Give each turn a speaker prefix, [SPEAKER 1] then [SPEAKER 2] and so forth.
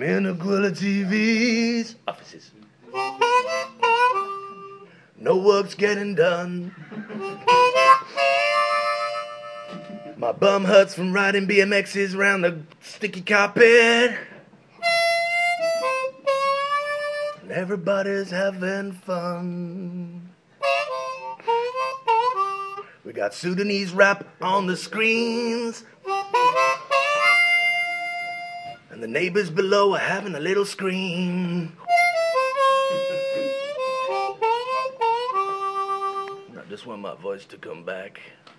[SPEAKER 1] in Aquila TV's offices. No work's getting done. My bum hurts from riding BMXs around the sticky carpet. And everybody's having fun. We got Sudanese rap on the screens. And the neighbors below are having a little scream. I just want my voice to come back.